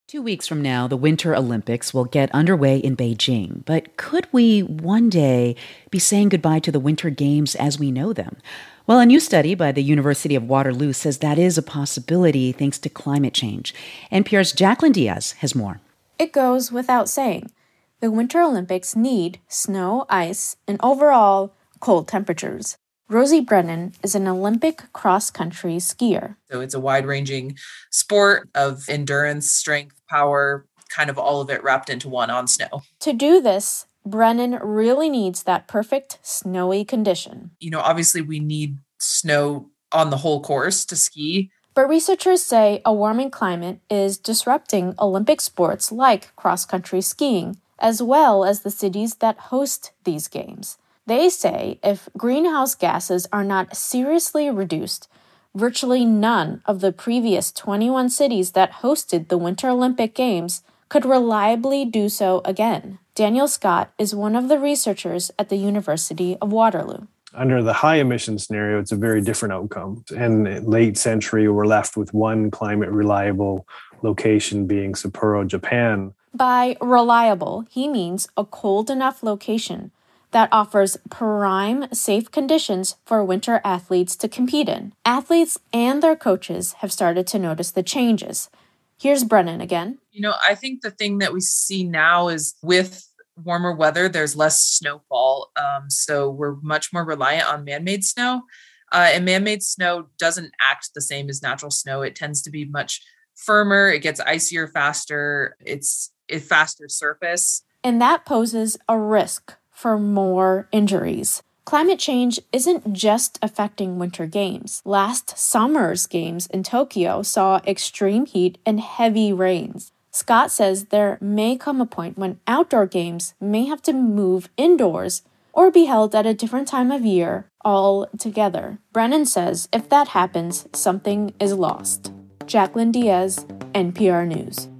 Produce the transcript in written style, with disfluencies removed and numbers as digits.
2 weeks from now, the Winter Olympics will get underway in Beijing. But could we one day be saying goodbye to the Winter Games as we know them? Well, a new study by the University of Waterloo says that is a possibility thanks to climate change. NPR's Jacqueline Diaz has more. It goes without saying. The Winter Olympics need snow, ice, and overall cold temperatures. Rosie Brennan is an Olympic cross-country skier. So it's a wide-ranging sport of endurance, strength, power, kind of all of it wrapped into one on snow. To do this, Brennan really needs that perfect snowy condition. Obviously we need snow on the whole course to ski. But researchers say a warming climate is disrupting Olympic sports like cross-country skiing, as well as the cities that host these games. They say if greenhouse gases are not seriously reduced, virtually none of the previous 21 cities that hosted the Winter Olympic Games could reliably do so again. Daniel Scott is one of the researchers at the University of Waterloo. Under the high emission scenario, it's a very different outcome. In late century, we're left with one climate reliable location being Sapporo, Japan. By reliable, he means a cold enough location that offers prime, safe conditions for winter athletes to compete in. Athletes and their coaches have started to notice the changes. Here's Brennan again. I think the thing that we see now is with warmer weather, there's less snowfall. So we're much more reliant on man-made snow. And man-made snow doesn't act the same as natural snow. It tends to be much firmer. It gets icier faster. It's a faster surface. And that poses a risk for more injuries. Climate change isn't just affecting Winter Games. Last summer's games in Tokyo saw extreme heat and heavy rains. Scott says there may come a point when outdoor games may have to move indoors or be held at a different time of year altogether. Brennan says if that happens, something is lost. Jacqueline Diaz, NPR News.